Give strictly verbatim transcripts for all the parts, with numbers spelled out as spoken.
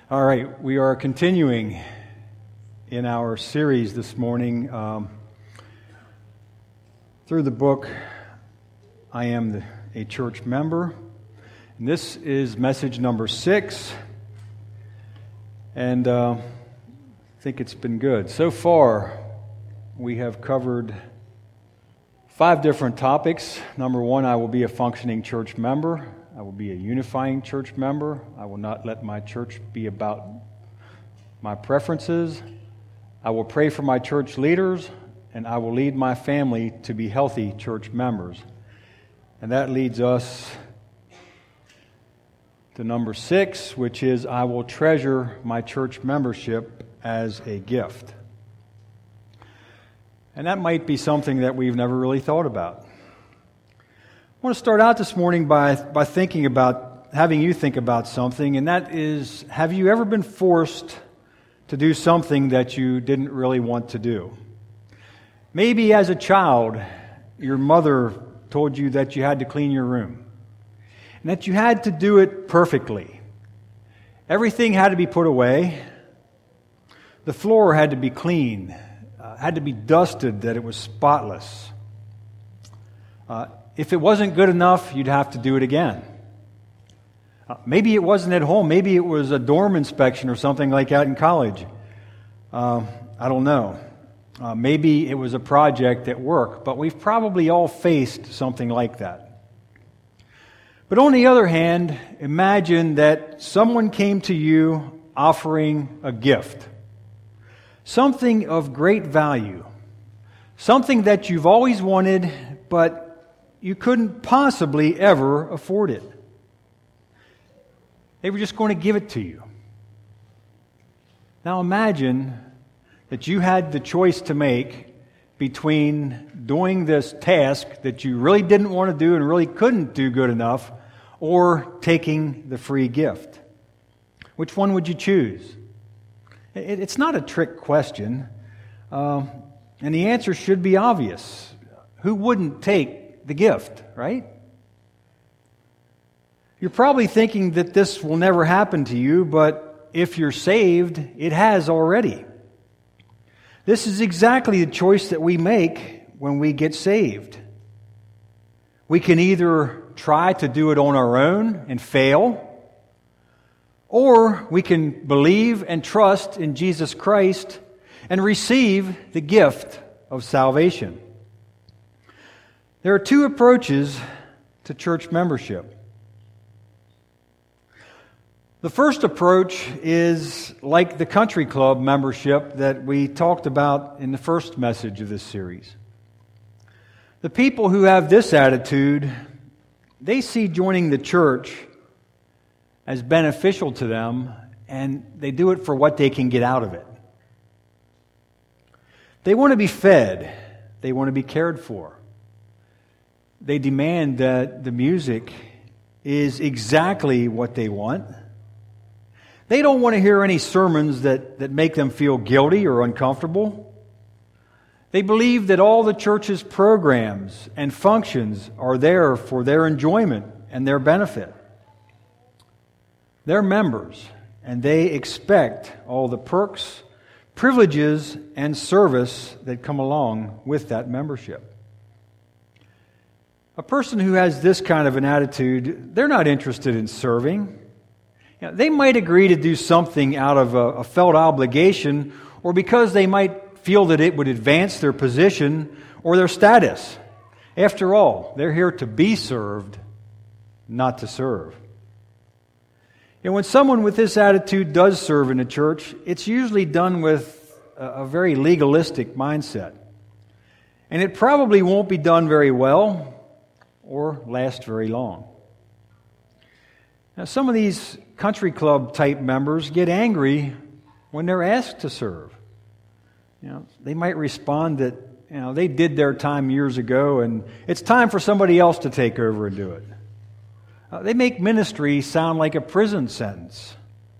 All right, we are continuing in our series this morning um, through the book, I Am the, a Church Member. And this is message number six, and uh, I think it's been good. So far, we have covered five different topics. Number one, I will be a functioning church member. I will be a unifying church member. I will not let my church be about my preferences. I will pray for my church leaders, and I will lead my family to be healthy church members. And that leads us to number six, which is I will treasure my church membership as a gift. And that might be something that we've never really thought about. I want to start out this morning by, by thinking about, having you think about something, and that is, have you ever been forced to do something that you didn't really want to do? Maybe as a child, your mother told you that you had to clean your room, and that you had to do it perfectly. Everything had to be put away. The floor had to be clean, uh, had to be dusted, that it was spotless. Uh, If it wasn't good enough, you'd have to do it again. Uh, maybe it wasn't at home. Maybe it was a dorm inspection or something like that in college. Uh, I don't know. Uh, maybe it was a project at work. But we've probably all faced something like that. But on the other hand, imagine that someone came to you offering a gift. Something of great value. Something that you've always wanted, but you couldn't possibly ever afford it. They were just going to give it to you. Now imagine that you had the choice to make between doing this task that you really didn't want to do and really couldn't do good enough, or taking the free gift. Which one would you choose? It's not a trick question, uh, and the answer should be obvious. Who wouldn't take the gift, right? You're probably thinking that this will never happen to you, but if you're saved, it has already. This is exactly the choice that we make when we get saved. We can either try to do it on our own and fail, or we can believe and trust in Jesus Christ and receive the gift of salvation. There are two approaches to church membership. The first approach is like the country club membership that we talked about in the first message of this series. The people who have this attitude, they see joining the church as beneficial to them, and they do it for what they can get out of it. They want to be fed. They want to be cared for. They demand that the music is exactly what they want. They don't want to hear any sermons that, that make them feel guilty or uncomfortable. They believe that all the church's programs and functions are there for their enjoyment and their benefit. They're members, and they expect all the perks, privileges, and service that come along with that membership. A person who has this kind of an attitude, they're not interested in serving. You know, they might agree to do something out of a, a felt obligation, or because they might feel that it would advance their position or their status. After all, they're here to be served, not to serve. And when someone with this attitude does serve in a church, it's usually done with a, a very legalistic mindset. And it probably won't be done very well or last very long. Now, some of these country club type members get angry when they're asked to serve. You know, they might respond that, you know, they did their time years ago and it's time for somebody else to take over and do it. Uh, they make ministry sound like a prison sentence.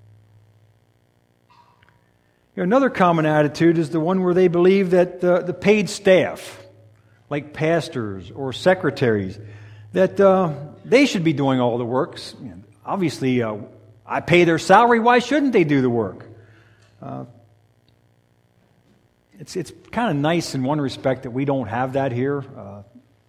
You know, another common attitude is the one where they believe that the, the paid staff, like pastors or secretaries, that uh, they should be doing all the works. Obviously, uh, I pay their salary. Why shouldn't they do the work? Uh, it's it's kind of nice in one respect that we don't have that here. Uh,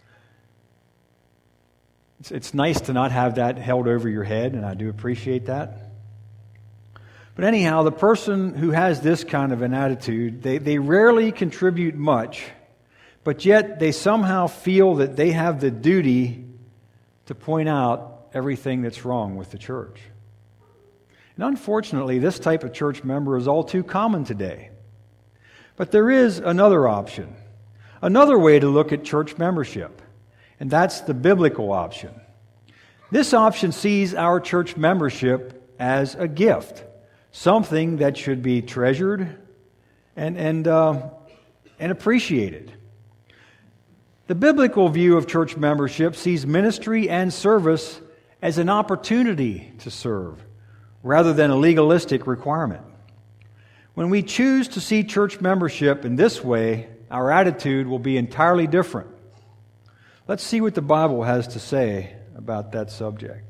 it's, it's nice to not have that held over your head, and I do appreciate that. But anyhow, the person who has this kind of an attitude, they, they rarely contribute much, but yet they somehow feel that they have the duty to point out everything that's wrong with the church. And unfortunately, this type of church member is all too common today. But there is another option, another way to look at church membership, and that's the biblical option. This option sees our church membership as a gift, something that should be treasured and and uh, and appreciated. The biblical view of church membership sees ministry and service as an opportunity to serve, rather than a legalistic requirement. When we choose to see church membership in this way, our attitude will be entirely different. Let's see what the Bible has to say about that subject.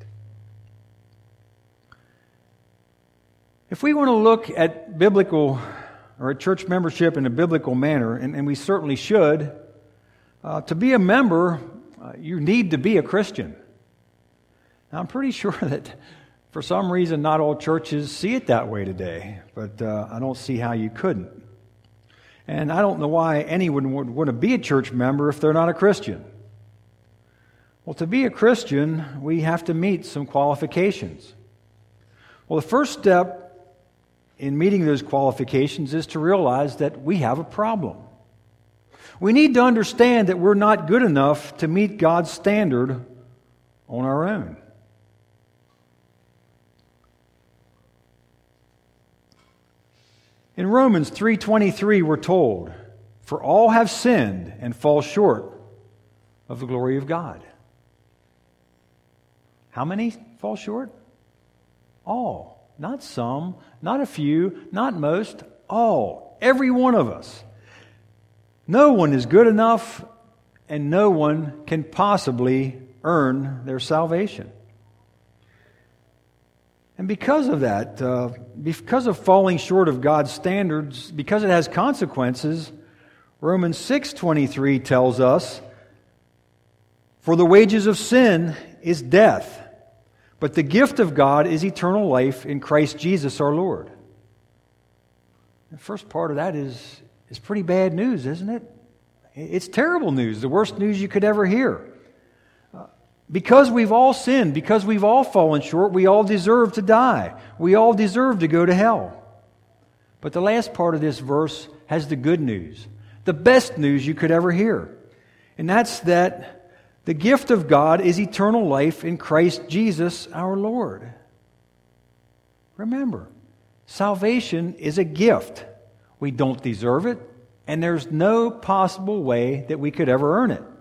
If we want to look at biblical or at church membership in a biblical manner, and, and we certainly should, uh, to be a member, uh, you need to be a Christian. Now, I'm pretty sure that for some reason not all churches see it that way today, but uh, I don't see how you couldn't. And I don't know why anyone would want to be a church member if they're not a Christian. Well, to be a Christian, we have to meet some qualifications. Well, the first step in meeting those qualifications is to realize that we have a problem. We need to understand that we're not good enough to meet God's standard on our own. In Romans three twenty-three, we're told, "For all have sinned and fall short of the glory of God." How many fall short? All. Not some, not a few, not most, all. Every one of us. No one is good enough, and no one can possibly earn their salvation. And because of that, uh, because of falling short of God's standards, because it has consequences, Romans six twenty-three tells us, "For the wages of sin is death, but the gift of God is eternal life in Christ Jesus our Lord." The first part of that is, is pretty bad news, isn't it? It's terrible news, the worst news you could ever hear. Uh, because we've all sinned, because we've all fallen short, we all deserve to die. We all deserve to go to hell. But the last part of this verse has the good news, the best news you could ever hear. And that's that the gift of God is eternal life in Christ Jesus our Lord. Remember, salvation is a gift. We don't deserve it, and there's no possible way that we could ever earn it.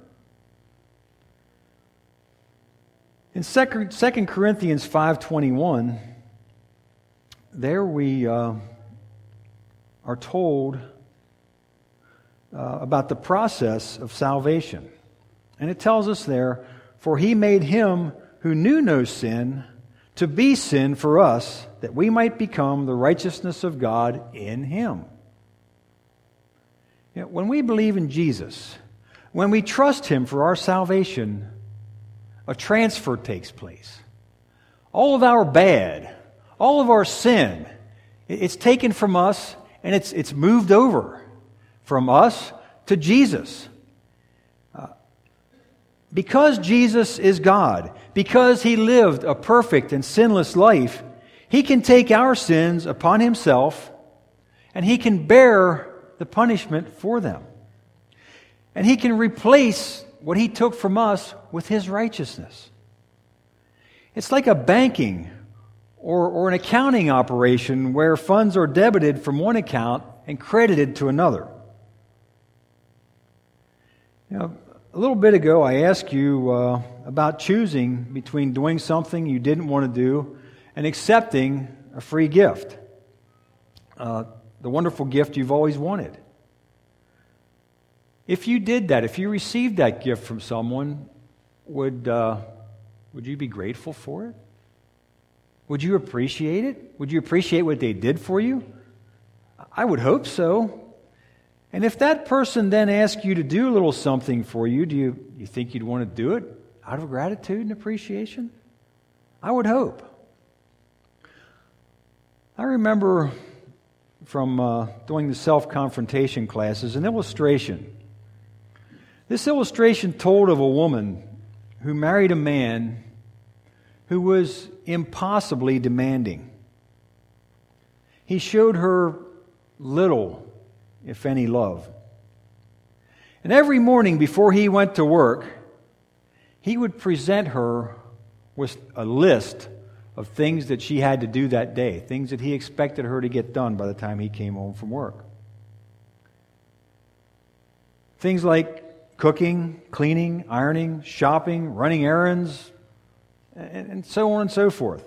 In Second Corinthians five twenty-one, there we uh, are told uh, about the process of salvation. And it tells us there, "For he made him who knew no sin to be sin for us, that we might become the righteousness of God in him." You know, when we believe in Jesus, when we trust him for our salvation, a transfer takes place. All of our bad, all of our sin, it's taken from us and it's, it's moved over from us to Jesus. Because Jesus is God, because he lived a perfect and sinless life, he can take our sins upon himself and he can bear the punishment for them. And he can replace what he took from us with his righteousness. It's like a banking or, or an accounting operation where funds are debited from one account and credited to another. You know, a little bit ago, I asked you uh, about choosing between doing something you didn't want to do and accepting a free gift, uh, the wonderful gift you've always wanted. If you did that, if you received that gift from someone, would uh, would you be grateful for it? Would you appreciate it? Would you appreciate what they did for you? I would hope so. And if that person then asked you to do a little something for you, do you, you think you'd want to do it out of gratitude and appreciation? I would hope. I remember from uh, doing the self-confrontation classes an illustration. This illustration told of a woman who married a man who was impossibly demanding. He showed her little, if any, love. And every morning before he went to work, he would present her with a list of things that she had to do that day, things that he expected her to get done by the time he came home from work. Things like cooking, cleaning, ironing, shopping, running errands, and so on and so forth.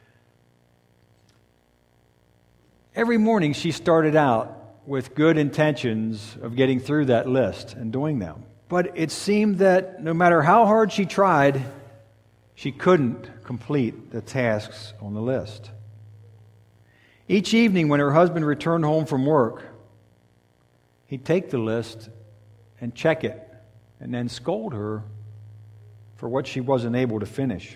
Every morning she started out with good intentions of getting through that list and doing them. But it seemed that no matter how hard she tried, she couldn't complete the tasks on the list. Each evening when her husband returned home from work, he'd take the list and check it and then scold her for what she wasn't able to finish.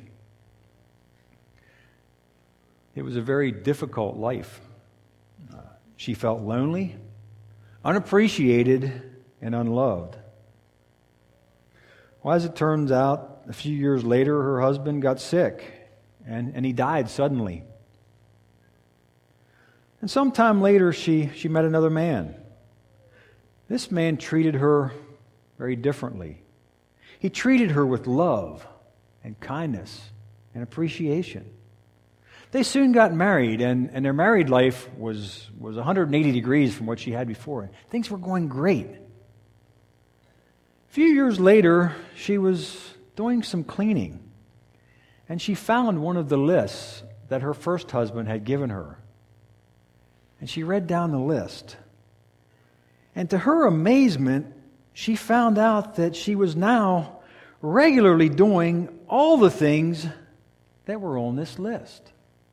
It was a very difficult life. Uh, she felt lonely, unappreciated, and unloved. Well, as it turns out, a few years later, her husband got sick, and, and he died suddenly. And sometime later, she, she met another man. This man treated her very differently. He treated her with love and kindness and appreciation. They soon got married, and, and their married life was, was one hundred eighty degrees from what she had before. Things were going great. A few years later, she was doing some cleaning, and she found one of the lists that her first husband had given her. And she read down the list. And to her amazement, she found out that she was now regularly doing all the things that were on this list.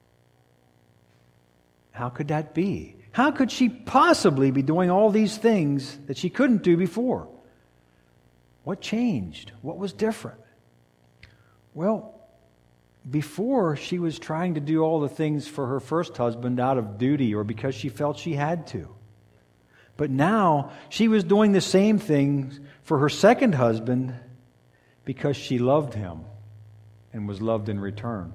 How could that be? How could she possibly be doing all these things that she couldn't do before? What changed? What was different? Well, before she was trying to do all the things for her first husband out of duty or because she felt she had to. But now she was doing the same things for her second husband because she loved him and was loved in return.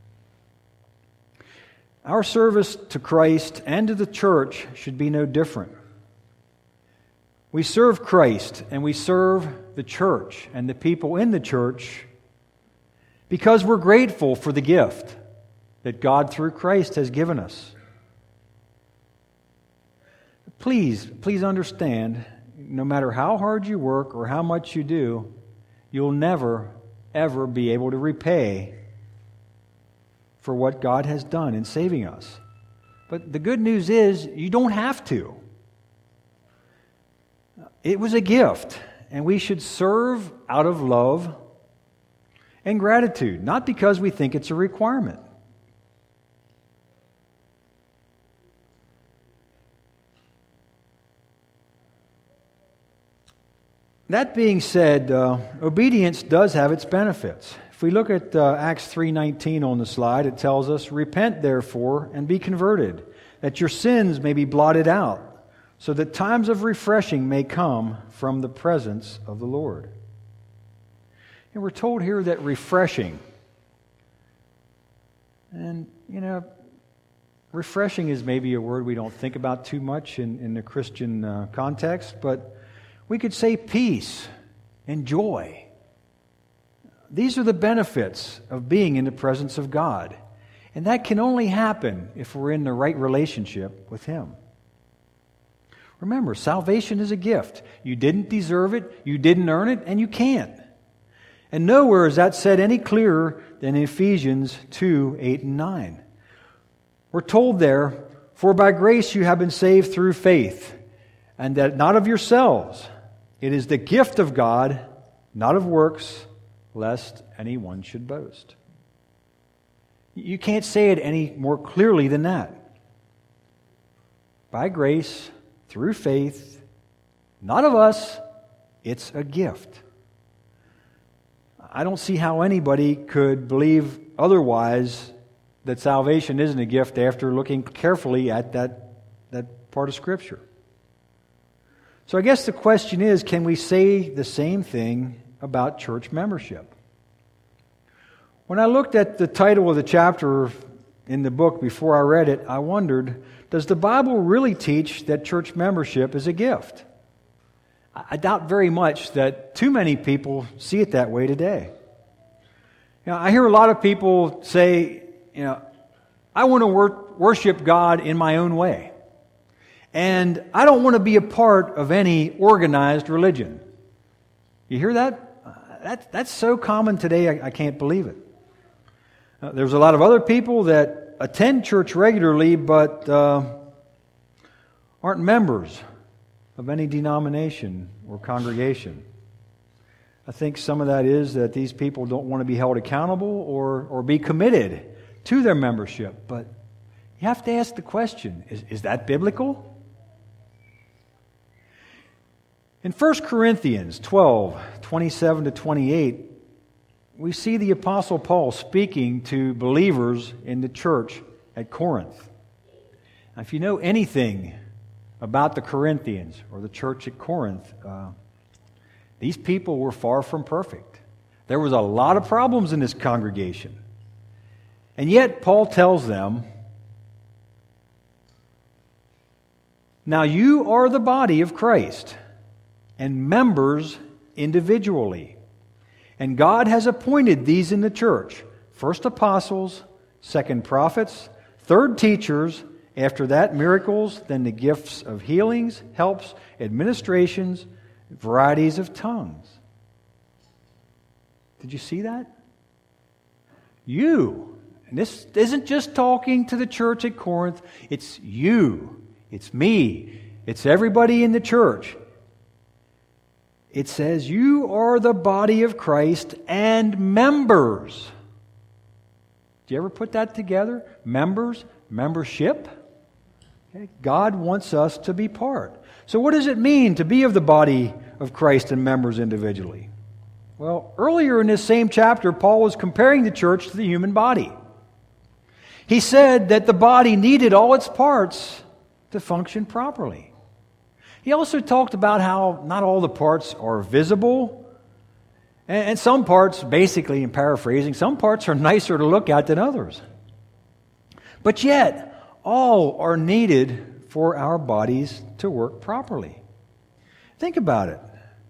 Our service to Christ and to the church should be no different. We serve Christ and we serve the church and the people in the church because we're grateful for the gift that God through Christ has given us. Please, please understand, no matter how hard you work or how much you do, you'll never, ever be able to repay for what God has done in saving us. But the good news is you don't have to. It was a gift, and we should serve out of love and gratitude, not because we think it's a requirement. That being said, uh, obedience does have its benefits. If we look at uh, Acts three nineteen on the slide, it tells us, "Repent therefore and be converted, that your sins may be blotted out, so that times of refreshing may come from the presence of the Lord." And we're told here that refreshing, and you know, refreshing is maybe a word we don't think about too much in, in the Christian uh, context, but we could say peace and joy. These are the benefits of being in the presence of God. And that can only happen if we're in the right relationship with Him. Remember, salvation is a gift. You didn't deserve it, you didn't earn it, and you can't. And nowhere is that said any clearer than in Ephesians two, eight, and nine. We're told there, "For by grace you have been saved through faith, and that not of yourselves. It is the gift of God, not of works, lest anyone should boast." You can't say it any more clearly than that. By grace, through faith, not of us, it's a gift. I don't see how anybody could believe otherwise that salvation isn't a gift after looking carefully at that, that part of Scripture. So I guess the question is, can we say the same thing about church membership? When I looked at the title of the chapter in the book before I read it, I wondered, does the Bible really teach that church membership is a gift? I doubt very much that too many people see it that way today. You know, I hear a lot of people say, you know, I want to wor- worship God in my own way. And I don't want to be a part of any organized religion. You hear that? Uh, that that's so common today, I, I can't believe it. Uh, there's a lot of other people that attend church regularly, but uh, aren't members of any denomination or congregation. I think some of that is that these people don't want to be held accountable or, or be committed to their membership. But you have to ask the question, is, is that biblical? In First Corinthians twelve, twenty-seven to twenty-eight, we see the Apostle Paul speaking to believers in the church at Corinth. Now, if you know anything about the Corinthians or the church at Corinth, uh, these people were far from perfect. There was a lot of problems in this congregation. And yet Paul tells them, now you are the body of Christ and members individually. And God has appointed these in the church, first apostles, second prophets, third teachers, after that, miracles, then the gifts of healings, helps, administrations, varieties of tongues. Did you see that? You. And this isn't just talking to the church at Corinth. It's you. It's me. It's everybody in the church. It says, you are the body of Christ and members. Do you ever put that together? Members, membership. Okay. God wants us to be part. So what does it mean to be of the body of Christ and members individually? Well, earlier in this same chapter, Paul was comparing the church to the human body. He said that the body needed all its parts to function properly. He also talked about how not all the parts are visible, and some parts, basically in paraphrasing, some parts are nicer to look at than others. But yet, all are needed for our bodies to work properly. Think about it.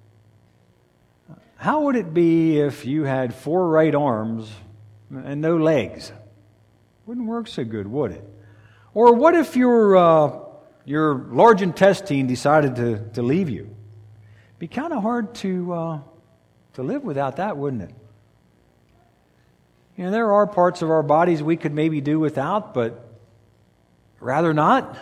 How would it be if you had four right arms and no legs? Wouldn't work so good, would it? Or what if your uh, your large intestine decided to, to leave you? It'd be kind of hard to uh, to live without that, wouldn't it? You know, there are parts of our bodies we could maybe do without, but rather not.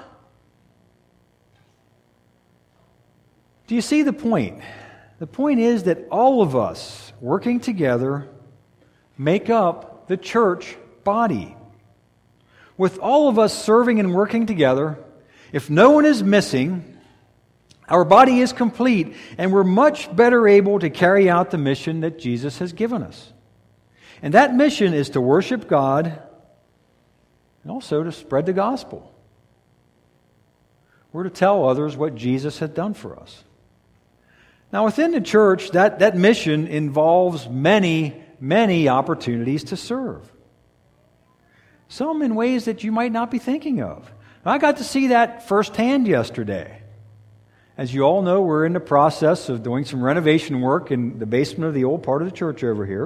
Do you see the point? The point is that all of us working together make up the church body. With all of us serving and working together, if no one is missing, our body is complete, and we're much better able to carry out the mission that Jesus has given us. And that mission is to worship God and also to spread the gospel. We're to tell others what Jesus had done for us. Now, within the church, that, that mission involves many, many opportunities to serve. Some in ways that you might not be thinking of. I got to see that firsthand yesterday. As you all know, we're in the process of doing some renovation work in the basement of the old part of the church over here.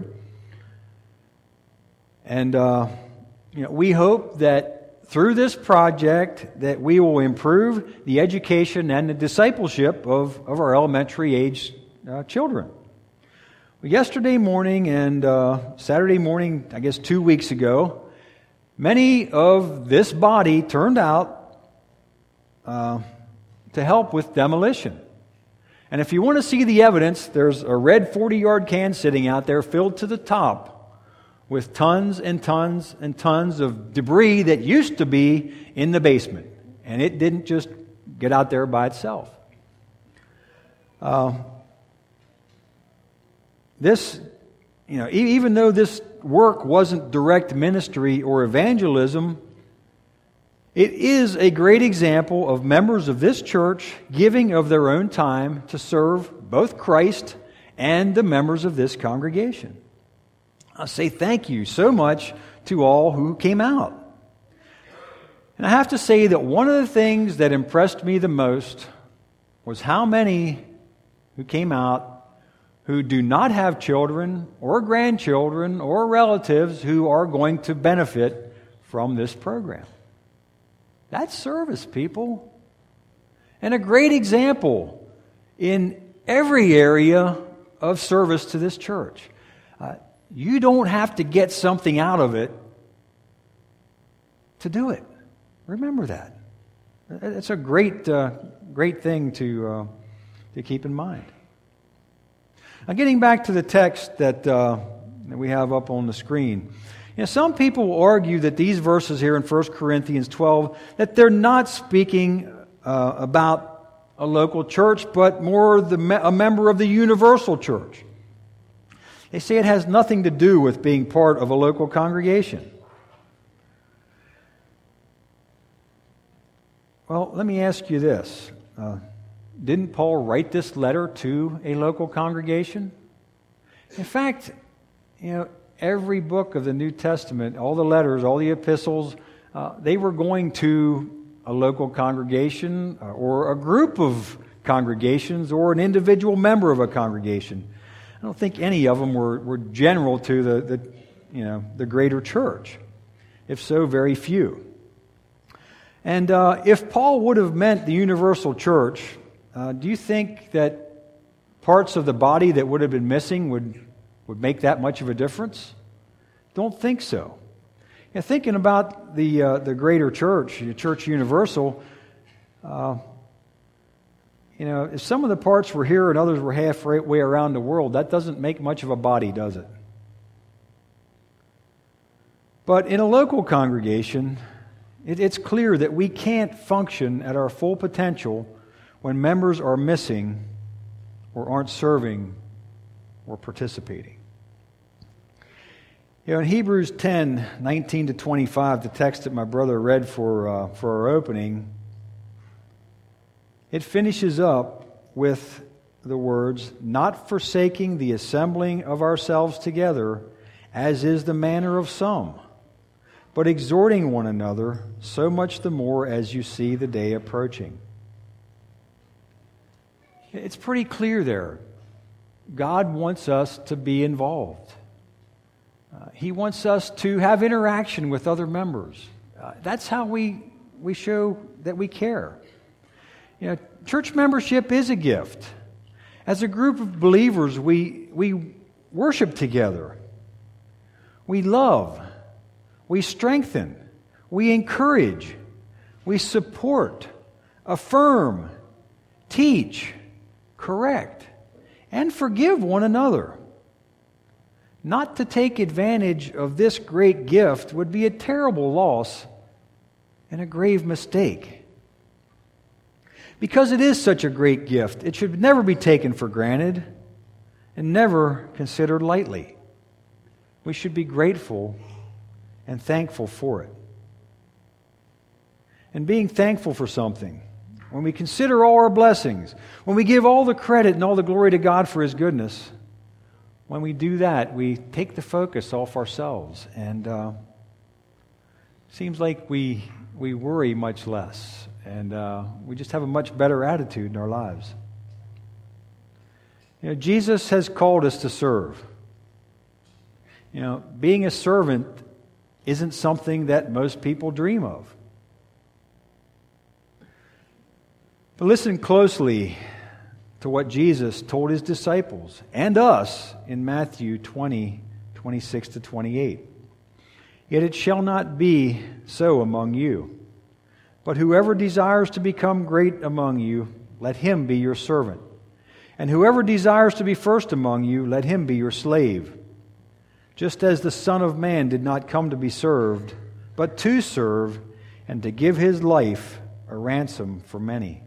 And uh, you know, we hope that through this project that we will improve the education and the discipleship of, of our elementary age uh, children. Well, yesterday morning and uh, Saturday morning, I guess two weeks ago, many of this body turned out uh, to help with demolition. And if you want to see the evidence, there's a red forty-yard can sitting out there filled to the top with tons and tons and tons of debris that used to be in the basement. And it didn't just get out there by itself. Uh, this, you know, e- even though this work wasn't direct ministry or evangelism, it is a great example of members of this church giving of their own time to serve both Christ and the members of this congregation. I say thank you so much to all who came out. And I have to say that one of the things that impressed me the most was how many who came out who do not have children or grandchildren or relatives who are going to benefit from this program. That's service, people. And a great example in every area of service to this church. Uh, you don't have to get something out of it to do it. Remember that. It's a great, uh, great thing to uh, to keep in mind. Now, getting back to the text that, uh, that we have up on the screen. You know, some people will argue that these verses here in First Corinthians twelve, that they're not speaking uh, about a local church, but more the me- a member of the universal church. They say it has nothing to do with being part of a local congregation. Well, let me ask you this. Uh, didn't Paul write this letter to a local congregation? In fact, you know, every book of the New Testament, all the letters, all the epistles, uh, they were going to a local congregation or a group of congregations or an individual member of a congregation. I don't think any of them were, were general to the, the, you know, the greater church. If so, very few. And uh, if Paul would have meant the universal church, uh, do you think that parts of the body that would have been missing would, would make that much of a difference? Don't think so. You know, thinking about the uh, the greater church, the church universal, uh, you know, if some of the parts were here and others were halfway around the world, that doesn't make much of a body, does it? But in a local congregation, it, it's clear that we can't function at our full potential when members are missing or aren't serving or participating. You know, in Hebrews ten, nineteen to twenty-five, the text that my brother read for uh, for our opening, it finishes up with the words, "Not forsaking the assembling of ourselves together, as is the manner of some, but exhorting one another, so much the more as you see the day approaching." It's pretty clear there. God wants us to be involved. Uh, he wants us to have interaction with other members. Uh, that's how we we show that we care. You know, church membership is a gift. As a group of believers, we we worship together. We love. We strengthen. We encourage. We support, affirm, teach, correct, and forgive one another. Not to take advantage of this great gift would be a terrible loss and a grave mistake. Because it is such a great gift, it should never be taken for granted and never considered lightly. We should be grateful and thankful for it. And being thankful for something, when we consider all our blessings, when we give all the credit and all the glory to God for His goodness, when we do that, we take the focus off ourselves, and uh, seems like we we worry much less, and uh, we just have a much better attitude in our lives. You know, Jesus has called us to serve. You know, being a servant isn't something that most people dream of. But listen closely to what Jesus told His disciples and us in Matthew twenty, twenty-six to twenty-eight. "Yet it shall not be so among you. But whoever desires to become great among you, let him be your servant. And whoever desires to be first among you, let him be your slave. just as the Son of Man did not come to be served, but to serve and to give his life a ransom for many.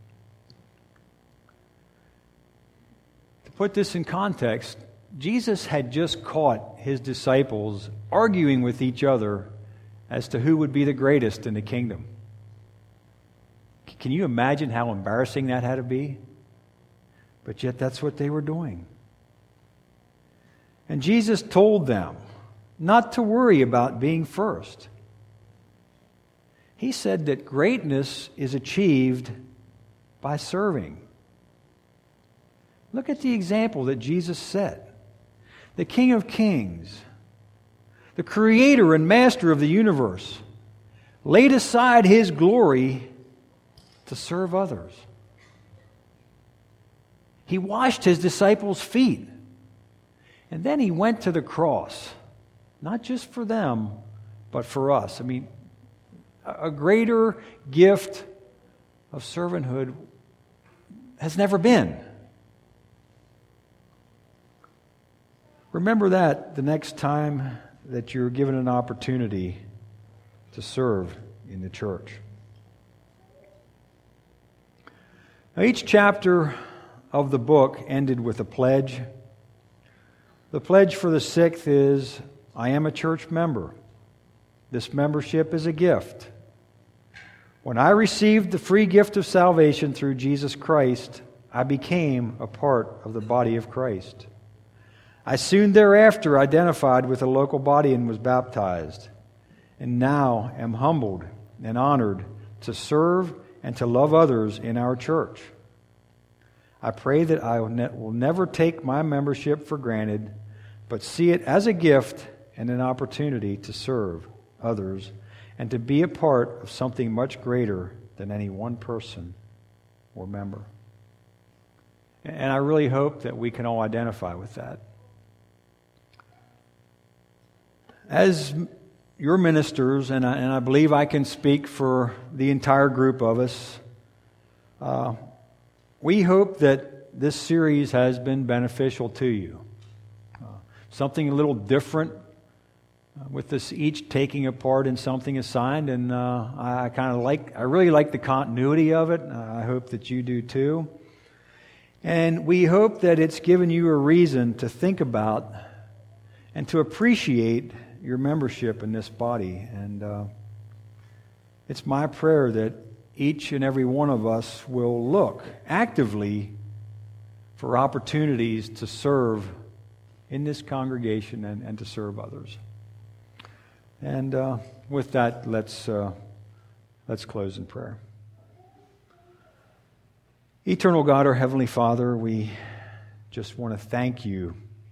To put this in context, Jesus had just caught his disciples arguing with each other as to who would be the greatest in the kingdom. Can you imagine how embarrassing that had to be? But yet that's what they were doing. And Jesus told them not to worry about being first. He said that greatness is achieved by serving. Look at the example that Jesus set. The King of Kings, the Creator and Master of the universe, laid aside His glory to serve others. He washed His disciples' feet. And then He went to the cross, not just for them, but for us. I mean, a greater gift of servanthood has never been. Remember that the next time that you're given an opportunity to serve in the church. Now, each chapter of the book ended with a pledge. The pledge for the sixth is, I am a church member. This membership is a gift. When I received the free gift of salvation through Jesus Christ, I became a part of the body of Christ. I soon thereafter identified with the local body and was baptized, and now am humbled and honored to serve and to love others in our church. I pray that I will never take my membership for granted, but see it as a gift and an opportunity to serve others and to be a part of something much greater than any one person or member. And I really hope that we can all identify with that. As your ministers, and I, and I believe I can speak for the entire group of us, uh, we hope that this series has been beneficial to you. Uh, something a little different, uh, with us each taking a part in something assigned, and uh, I, I kind of like, I really like the continuity of it. Uh, I hope that you do too. And we hope that it's given you a reason to think about and to appreciate your membership in this body. And uh, it's my prayer that each and every one of us will look actively for opportunities to serve in this congregation and, and to serve others. And uh, with that, let's uh, let's close in prayer. Eternal God, our Heavenly Father, we just want to thank you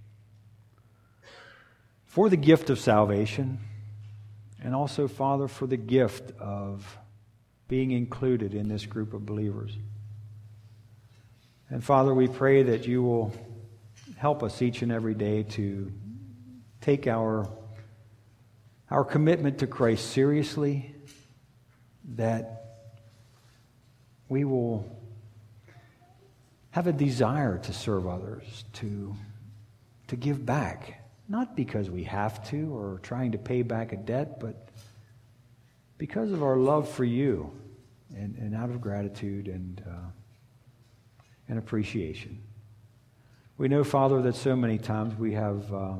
for the gift of salvation, and also, Father, for the gift of being included in this group of believers. And Father, we pray that you will help us each and every day to take our, our commitment to Christ seriously, that we will have a desire to serve others, to, to give back. Not because we have to or trying to pay back a debt, but because of our love for you and, and out of gratitude and, uh, and appreciation. We know, Father, that so many times we have uh,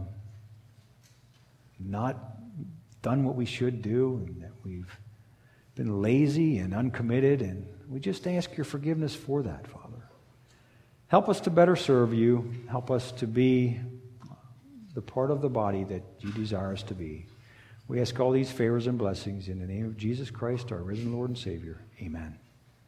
not done what we should do, and that we've been lazy and uncommitted, and we just ask your forgiveness for that, Father. Help us to better serve you. Help us to be the part of the body that you desire us to be. We ask all these favors and blessings in the name of Jesus Christ, our risen Lord and Savior. Amen.